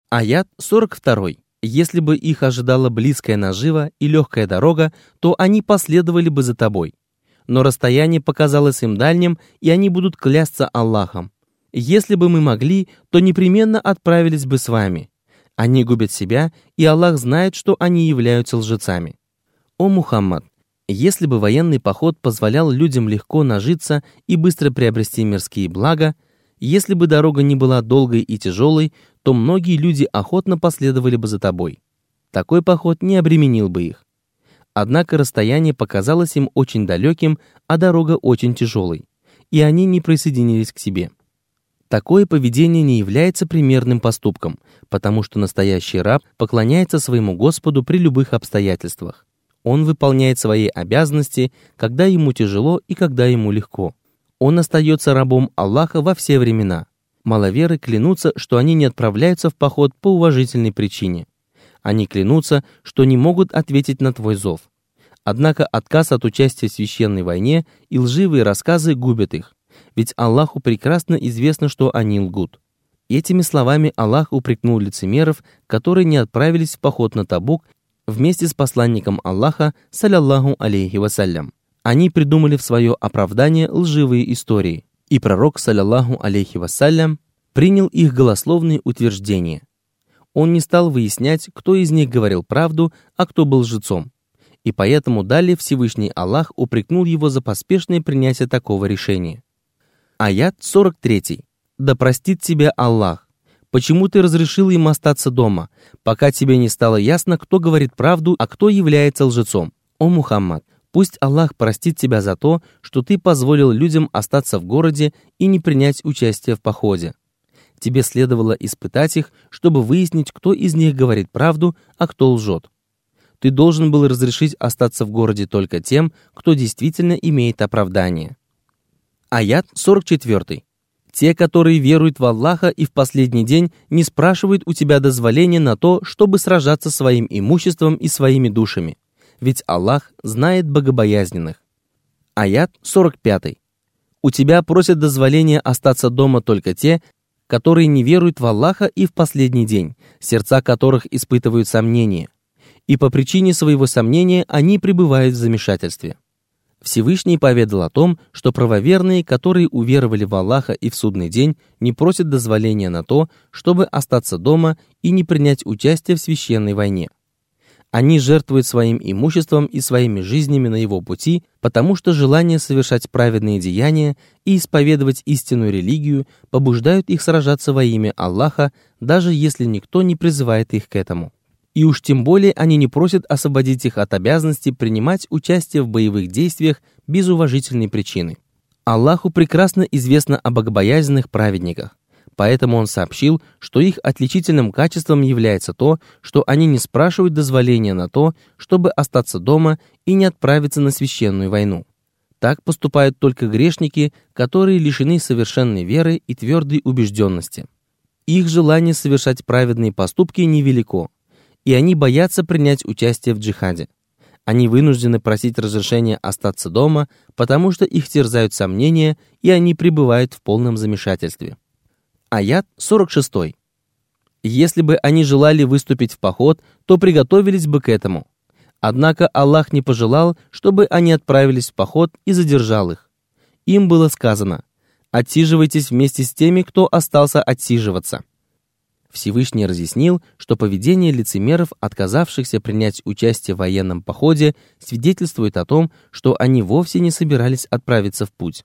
Аят 42. Если бы их ожидала близкая нажива и легкая дорога, то они последовали бы за тобой. Но расстояние показалось им дальним, и они будут клясться Аллахом. Если бы мы могли, то непременно отправились бы с вами. Они губят себя, и Аллах знает, что они являются лжецами. О Мухаммад, если бы военный поход позволял людям легко нажиться и быстро приобрести мирские блага, если бы дорога не была долгой и тяжелой, то многие люди охотно последовали бы за тобой. Такой поход не обременил бы их. Однако расстояние показалось им очень далеким, а дорога очень тяжелой, и они не присоединились к тебе. Такое поведение не является примерным поступком, потому что настоящий раб поклоняется своему Господу при любых обстоятельствах. Он выполняет свои обязанности, когда ему тяжело и когда ему легко. Он остается рабом Аллаха во все времена. Маловеры клянутся, что они не отправляются в поход по уважительной причине. Они клянутся, что не могут ответить на твой зов. Однако отказ от участия в священной войне и лживые рассказы губят их, ведь Аллаху прекрасно известно, что они лгут. Этими словами Аллах упрекнул лицемеров, которые не отправились в поход на Табук вместе с посланником Аллаха, саллаллаху алейхи вассалям. Они придумали в свое оправдание лживые истории, и пророк, саллаллаху алейхи вассалям, принял их голословные утверждения. Он не стал выяснять, кто из них говорил правду, а кто был лжецом. И поэтому далее Всевышний Аллах упрекнул его за поспешное принятие такого решения. Аят 43. «Да простит тебя Аллах. Почему ты разрешил им остаться дома, пока тебе не стало ясно, кто говорит правду, а кто является лжецом? О Мухаммад, пусть Аллах простит тебя за то, что ты позволил людям остаться в городе и не принять участие в походе. Тебе следовало испытать их, чтобы выяснить, кто из них говорит правду, а кто лжет. Ты должен был разрешить остаться в городе только тем, кто действительно имеет оправдание». Аят 44. «Те, которые веруют в Аллаха и в последний день, не спрашивают у тебя дозволения на то, чтобы сражаться своим имуществом и своими душами, ведь Аллах знает богобоязненных». Аят 45. «У тебя просят дозволения остаться дома только те, которые не веруют в Аллаха и в последний день, сердца которых испытывают сомнения, и по причине своего сомнения они пребывают в замешательстве». Всевышний поведал о том, что правоверные, которые уверовали в Аллаха и в судный день, не просят дозволения на то, чтобы остаться дома и не принять участие в священной войне. Они жертвуют своим имуществом и своими жизнями на его пути, потому что желание совершать праведные деяния и исповедовать истинную религию побуждают их сражаться во имя Аллаха, даже если никто не призывает их к этому. И уж тем более они не просят освободить их от обязанности принимать участие в боевых действиях без уважительной причины. Аллаху прекрасно известно о богобоязненных праведниках, поэтому Он сообщил, что их отличительным качеством является то, что они не спрашивают дозволения на то, чтобы остаться дома и не отправиться на священную войну. Так поступают только грешники, которые лишены совершенной веры и твердой убежденности. Их желание совершать праведные поступки невелико, и они боятся принять участие в джихаде. Они вынуждены просить разрешения остаться дома, потому что их терзают сомнения, и они пребывают в полном замешательстве. Аят 46. «Если бы они желали выступить в поход, то приготовились бы к этому. Однако Аллах не пожелал, чтобы они отправились в поход, и задержал их. Им было сказано: отсиживайтесь вместе с теми, кто остался отсиживаться». Всевышний разъяснил, что поведение лицемеров, отказавшихся принять участие в военном походе, свидетельствует о том, что они вовсе не собирались отправиться в путь.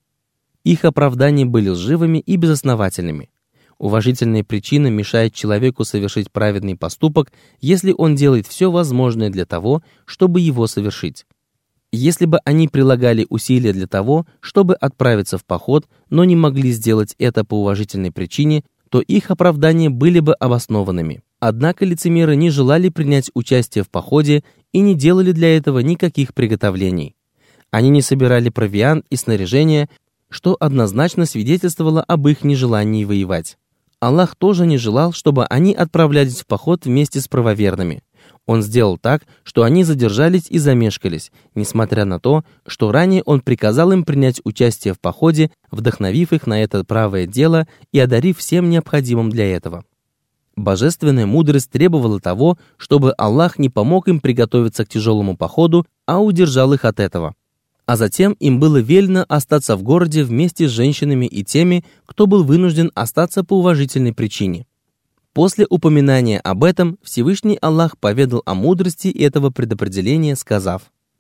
Их оправдания были лживыми и безосновательными. Уважительная причина мешает человеку совершить праведный поступок, если он делает все возможное для того, чтобы его совершить. Если бы они прилагали усилия для того, чтобы отправиться в поход, но не могли сделать это по уважительной причине, то их оправдания были бы обоснованными. Однако лицемеры не желали принять участие в походе и не делали для этого никаких приготовлений. Они не собирали провиант и снаряжение, что однозначно свидетельствовало об их нежелании воевать. Аллах тоже не желал, чтобы они отправлялись в поход вместе с правоверными. Он сделал так, что они задержались и замешкались, несмотря на то, что ранее Он приказал им принять участие в походе, вдохновив их на это правое дело и одарив всем необходимым для этого. Божественная мудрость требовала того, чтобы Аллах не помог им приготовиться к тяжелому походу, а удержал их от этого. А затем им было велено остаться в городе вместе с женщинами и теми, кто был вынужден остаться по уважительной причине. После упоминания об этом Всевышний Аллах поведал о мудрости этого предопределения, сказав: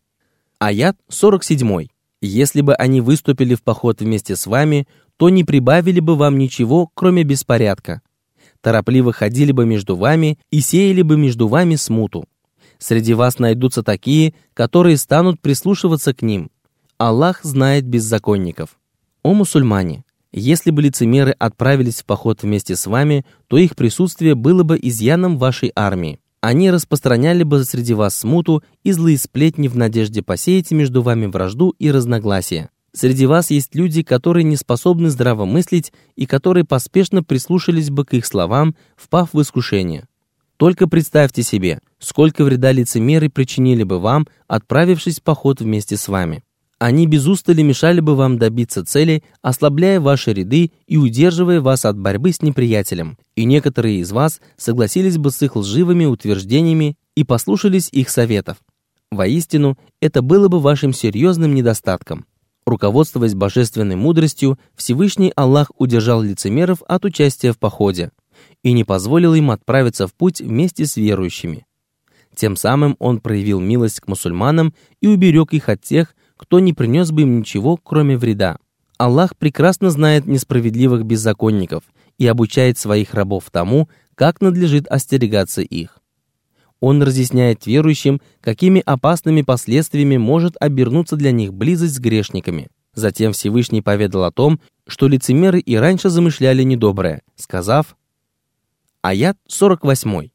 Аят 47. «Если бы они выступили в поход вместе с вами, то не прибавили бы вам ничего, кроме беспорядка. Торопливо ходили бы между вами и сеяли бы между вами смуту. Среди вас найдутся такие, которые станут прислушиваться к ним. Аллах знает беззаконников. О мусульмане! Если бы лицемеры отправились в поход вместе с вами, то их присутствие было бы изъяном вашей армии. Они распространяли бы среди вас смуту и злые сплетни в надежде посеять между вами вражду и разногласия. Среди вас есть люди, которые не способны здраво мыслить и которые поспешно прислушались бы к их словам, впав в искушение. Только представьте себе, сколько вреда лицемеры причинили бы вам, отправившись в поход вместе с вами. Они без устали мешали бы вам добиться цели, ослабляя ваши ряды и удерживая вас от борьбы с неприятелем. И некоторые из вас согласились бы с их лживыми утверждениями и послушались их советов. Воистину, это было бы вашим серьезным недостатком. Руководствуясь божественной мудростью, Всевышний Аллах удержал лицемеров от участия в походе и не позволил им отправиться в путь вместе с верующими. Тем самым Он проявил милость к мусульманам и уберег их от тех, кто не принес бы им ничего, кроме вреда. Аллах прекрасно знает несправедливых беззаконников и обучает своих рабов тому, как надлежит остерегаться их. Он разъясняет верующим, какими опасными последствиями может обернуться для них близость с грешниками. Затем Всевышний поведал о том, что лицемеры и раньше замышляли недоброе, сказав: Аят 48.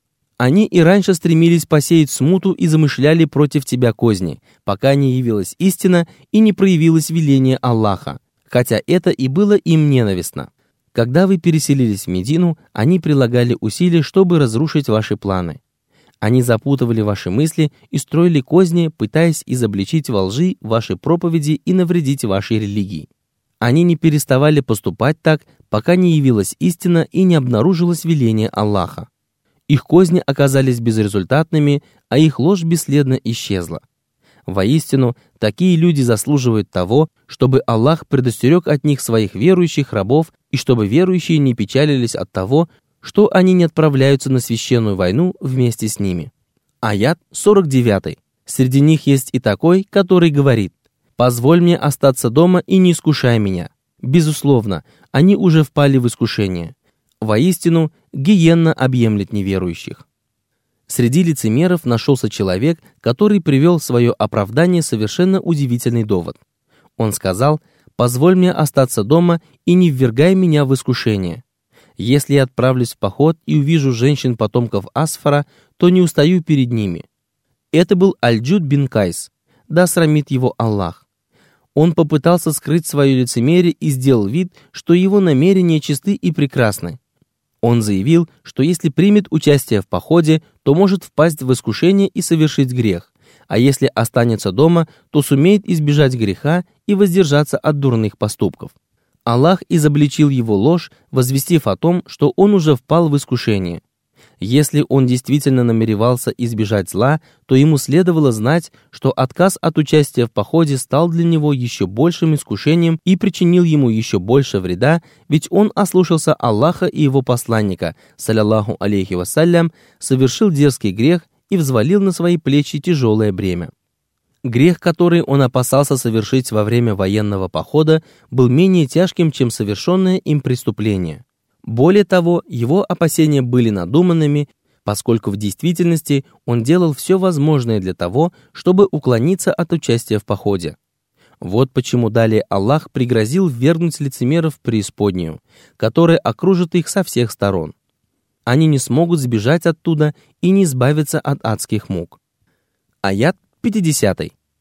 Они и раньше стремились посеять смуту и замышляли против тебя козни, пока не явилась истина и не проявилось веление Аллаха, хотя это и было им ненавистно. Когда вы переселились в Медину, они прилагали усилия, чтобы разрушить ваши планы. Они запутывали ваши мысли и строили козни, пытаясь изобличить во лжи ваши проповеди и навредить вашей религии. Они не переставали поступать так, пока не явилась истина и не обнаружилось веление Аллаха. Их козни оказались безрезультатными, а их ложь бесследно исчезла. Воистину, такие люди заслуживают того, чтобы Аллах предостерег от них своих верующих рабов и чтобы верующие не печалились от того, что они не отправляются на священную войну вместе с ними. Аят 49. Среди них есть и такой, который говорит: «Позволь мне остаться дома и не искушай меня». Безусловно, они уже впали в искушение. Воистину, гиенна объемлет неверующих. Среди лицемеров нашелся человек, который привел в свое оправдание совершенно удивительный довод. Он сказал: «Позволь мне остаться дома и не ввергай меня в искушение. Если я отправлюсь в поход и увижу женщин потомков Асфара, то не устаю перед ними». Это был Аль-Джуд бин Кайс, да срамит его Аллах. Он попытался скрыть свое лицемерие и сделал вид, что его намерения чисты и прекрасны. Он заявил, что если примет участие в походе, то может впасть в искушение и совершить грех, а если останется дома, то сумеет избежать греха и воздержаться от дурных поступков. Аллах изобличил его ложь, возвестив о том, что он уже впал в искушение. Если он действительно намеревался избежать зла, то ему следовало знать, что отказ от участия в походе стал для него еще большим искушением и причинил ему еще больше вреда, ведь он ослушался Аллаха и его посланника, саллаллаху алейхи вассалям, совершил дерзкий грех и взвалил на свои плечи тяжелое бремя. Грех, который он опасался совершить во время военного похода, был менее тяжким, чем совершенное им преступление. Более того, его опасения были надуманными, поскольку в действительности он делал все возможное для того, чтобы уклониться от участия в походе. Вот почему далее Аллах пригрозил ввергнуть лицемеров в преисподнюю, которая окружит их со всех сторон. Они не смогут сбежать оттуда и не избавиться от адских мук. Аят 50.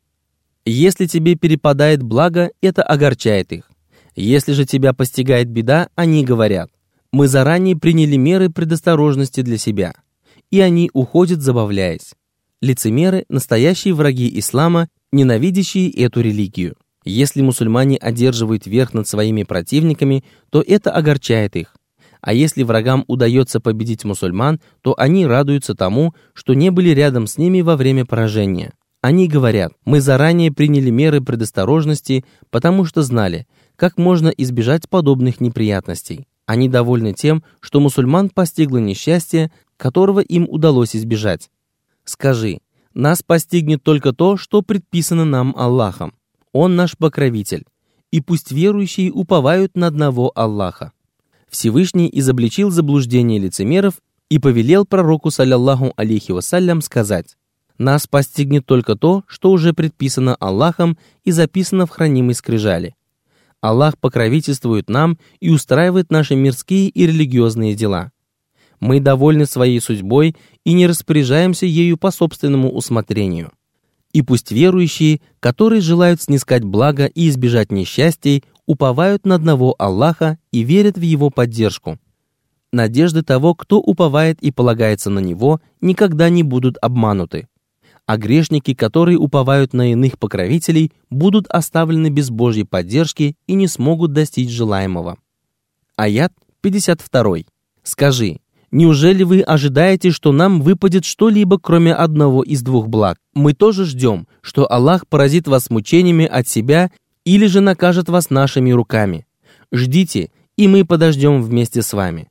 «Если тебе перепадает благо, это огорчает их. Если же тебя постигает беда, они говорят: мы заранее приняли меры предосторожности для себя, и они уходят, забавляясь». Лицемеры – настоящие враги ислама, ненавидящие эту религию. Если мусульмане одерживают верх над своими противниками, то это огорчает их. А если врагам удается победить мусульман, то они радуются тому, что не были рядом с ними во время поражения. Они говорят: мы заранее приняли меры предосторожности, потому что знали, как можно избежать подобных неприятностей. Они довольны тем, что мусульман постигло несчастье, которого им удалось избежать. Скажи: нас постигнет только то, что предписано нам Аллахом. Он наш покровитель, и пусть верующие уповают на одного Аллаха. Всевышний изобличил заблуждение лицемеров и повелел пророку, саллаллаху алейхи вассалям, сказать: нас постигнет только то, что уже предписано Аллахом и записано в хранимой скрижали. Аллах покровительствует нам и устраивает наши мирские и религиозные дела. Мы довольны своей судьбой и не распоряжаемся ею по собственному усмотрению. И пусть верующие, которые желают снискать благо и избежать несчастий, уповают на одного Аллаха и верят в Его поддержку. Надежды того, кто уповает и полагается на Него, никогда не будут обмануты. А грешники, которые уповают на иных покровителей, будут оставлены без Божьей поддержки и не смогут достичь желаемого. Аят 52. Скажи: неужели вы ожидаете, что нам выпадет что-либо, кроме одного из двух благ? Мы тоже ждем, что Аллах поразит вас мучениями от себя или же накажет вас нашими руками. Ждите, и мы подождем вместе с вами.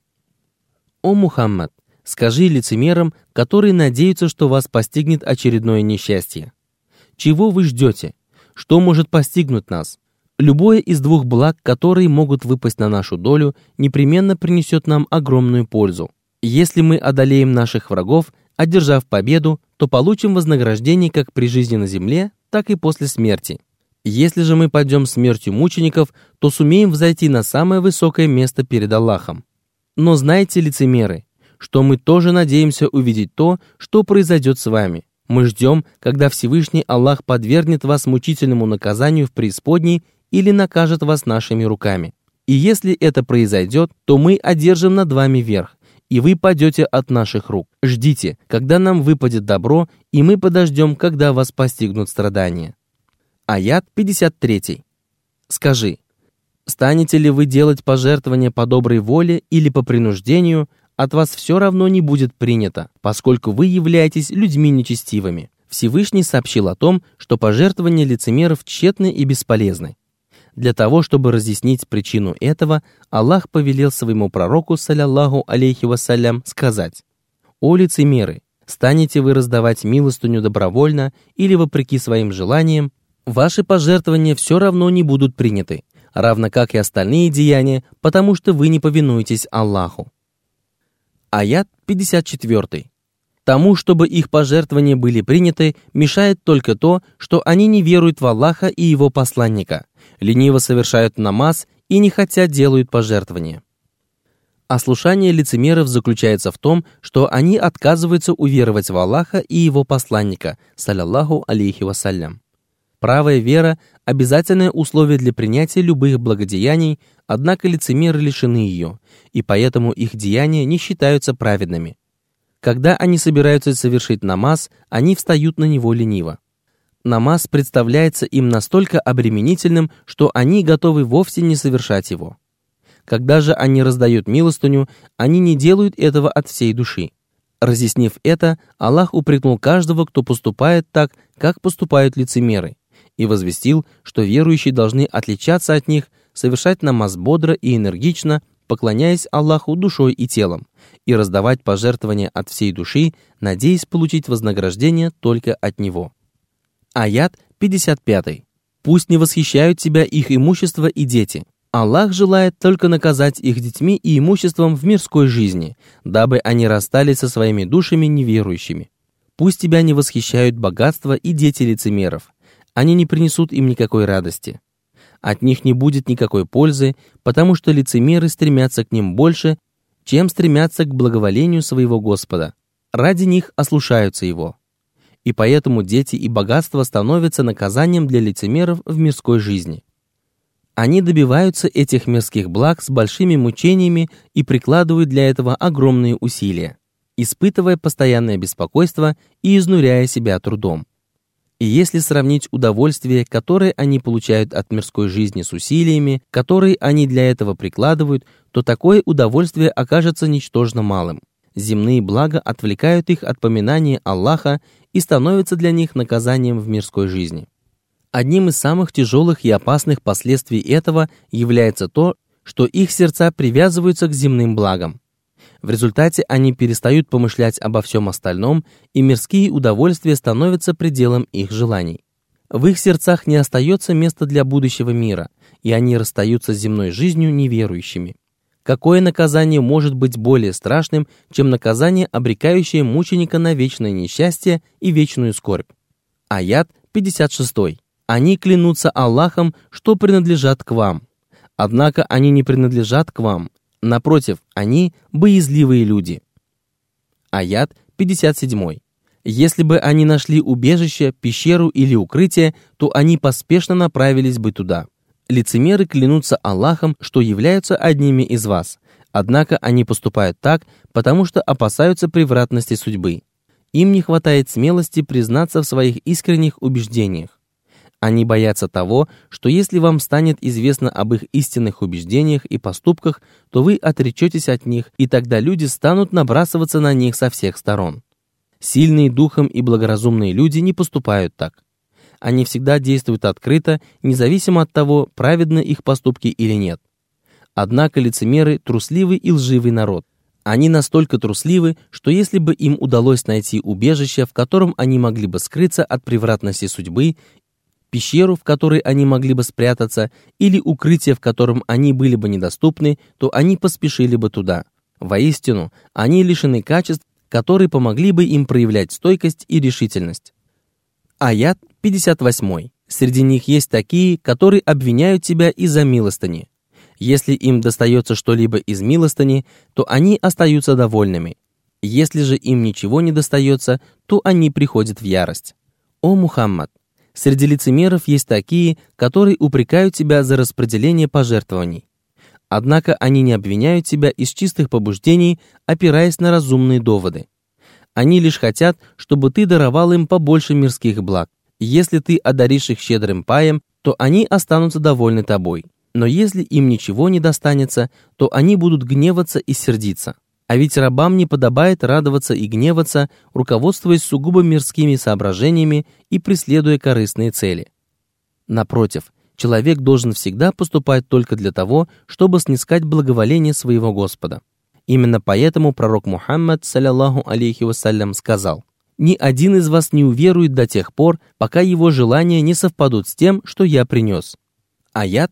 О Мухаммад, скажи лицемерам, которые надеются, что вас постигнет очередное несчастье: чего вы ждете? Что может постигнуть нас? Любое из двух благ, которые могут выпасть на нашу долю, непременно принесет нам огромную пользу. Если мы одолеем наших врагов, одержав победу, то получим вознаграждение как при жизни на земле, так и после смерти. Если же мы пойдем смертью мучеников, то сумеем взойти на самое высокое место перед Аллахом. Но знайте, лицемеры, что мы тоже надеемся увидеть то, что произойдет с вами. Мы ждем, когда Всевышний Аллах подвергнет вас мучительному наказанию в преисподней или накажет вас нашими руками. И если это произойдет, то мы одержим над вами верх, и вы падете от наших рук. Ждите, когда нам выпадет добро, и мы подождем, когда вас постигнут страдания. Аят 53. Скажи: станете ли вы делать пожертвования по доброй воле или по принуждению, от вас все равно не будет принято, поскольку вы являетесь людьми нечестивыми. Всевышний сообщил о том, что пожертвования лицемеров тщетны и бесполезны. Для того, чтобы разъяснить причину этого, Аллах повелел своему пророку, саллаллаху алейхи вассалям, сказать: «О лицемеры, станете вы раздавать милостыню добровольно или вопреки своим желаниям, ваши пожертвования все равно не будут приняты, равно как и остальные деяния, потому что вы не повинуетесь Аллаху». Аят 54. Тому, чтобы их пожертвования были приняты, мешает только то, что они не веруют в Аллаха и Его посланника, лениво совершают намаз и не хотят делают пожертвования. Ослушание лицемеров заключается в том, что они отказываются уверовать в Аллаха и Его посланника, саллаллаху алейхи вассалям. Правая вера – обязательное условие для принятия любых благодеяний, однако лицемеры лишены ее, и поэтому их деяния не считаются праведными. Когда они собираются совершить намаз, они встают на него лениво. Намаз представляется им настолько обременительным, что они готовы вовсе не совершать его. Когда же они раздают милостыню, они не делают этого от всей души. Разъяснив это, Аллах упрекнул каждого, кто поступает так, как поступают лицемеры, и возвестил, что верующие должны отличаться от них, совершать намаз бодро и энергично, поклоняясь Аллаху душой и телом, и раздавать пожертвования от всей души, надеясь получить вознаграждение только от Него. Аят 55. «Пусть не восхищают тебя их имущество и дети. Аллах желает только наказать их детьми и имуществом в мирской жизни, дабы они расстались со своими душами неверующими. Пусть тебя не восхищают богатство и дети лицемеров. Они не принесут им никакой радости. От них не будет никакой пользы, потому что лицемеры стремятся к ним больше, чем стремятся к благоволению своего Господа. Ради них ослушаются Его. И поэтому дети и богатство становятся наказанием для лицемеров в мирской жизни. Они добиваются этих мирских благ с большими мучениями и прикладывают для этого огромные усилия, испытывая постоянное беспокойство и изнуряя себя трудом. И если сравнить удовольствие, которое они получают от мирской жизни с усилиями, которые они для этого прикладывают, то такое удовольствие окажется ничтожно малым. Земные блага отвлекают их от поминания Аллаха и становятся для них наказанием в мирской жизни. Одним из самых тяжелых и опасных последствий этого является то, что их сердца привязываются к земным благам. В результате они перестают помышлять обо всем остальном, и мирские удовольствия становятся пределом их желаний. В их сердцах не остается места для будущего мира, и они расстаются с земной жизнью неверующими. Какое наказание может быть более страшным, чем наказание, обрекающее мученика на вечное несчастье и вечную скорбь? Аят 56. Они клянутся Аллахом, что принадлежат к вам. Однако они не принадлежат к вам. Напротив, они боязливые люди. Аят 57. Если бы они нашли убежище, пещеру или укрытие, то они поспешно направились бы туда. Лицемеры клянутся Аллахом, что являются одними из вас. Однако они поступают так, потому что опасаются превратности судьбы. Им не хватает смелости признаться в своих искренних убеждениях. Они боятся того, что если вам станет известно об их истинных убеждениях и поступках, то вы отречетесь от них, и тогда люди станут набрасываться на них со всех сторон. Сильные духом и благоразумные люди не поступают так. Они всегда действуют открыто, независимо от того, праведны их поступки или нет. Однако лицемеры – трусливый и лживый народ. Они настолько трусливы, что если бы им удалось найти убежище, в котором они могли бы скрыться от превратности судьбы, пещеру, в которой они могли бы спрятаться, или укрытие, в котором они были бы недоступны, то они поспешили бы туда. Воистину, они лишены качеств, которые помогли бы им проявлять стойкость и решительность. Аят 58. Среди них есть такие, которые обвиняют тебя из-за милостыни. Если им достается что-либо из милостыни, то они остаются довольными. Если же им ничего не достается, то они приходят в ярость. О Мухаммад! Среди лицемеров есть такие, которые упрекают тебя за распределение пожертвований. Однако они не обвиняют тебя из чистых побуждений, опираясь на разумные доводы. Они лишь хотят, чтобы ты даровал им побольше мирских благ. Если ты одаришь их щедрым паем, то они останутся довольны тобой. Но если им ничего не достанется, то они будут гневаться и сердиться. А ведь рабам не подобает радоваться и гневаться, руководствуясь сугубо мирскими соображениями и преследуя корыстные цели. Напротив, человек должен всегда поступать только для того, чтобы снискать благоволение своего Господа. Именно поэтому пророк Мухаммад, саллаллаху алейхи вассалям, сказал: «Ни один из вас не уверует до тех пор, пока его желания не совпадут с тем, что я принес». Аят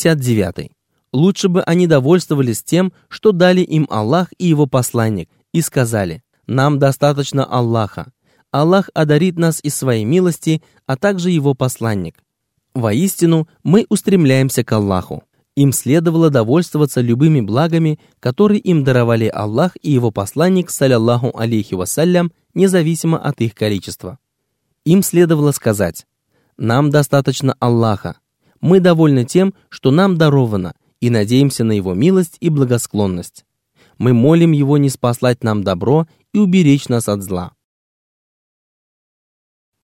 59. Лучше бы они довольствовались тем, что дали им Аллах и его посланник, и сказали: «Нам достаточно Аллаха. Аллах одарит нас из своей милости, а также его посланник». Воистину, мы устремляемся к Аллаху. Им следовало довольствоваться любыми благами, которые им даровали Аллах и его посланник, саллаллаху алейхи вассалям, независимо от их количества. Им следовало сказать: «Нам достаточно Аллаха. Мы довольны тем, что нам даровано, и надеемся на его милость и благосклонность. Мы молим его ниспослать нам добро и уберечь нас от зла».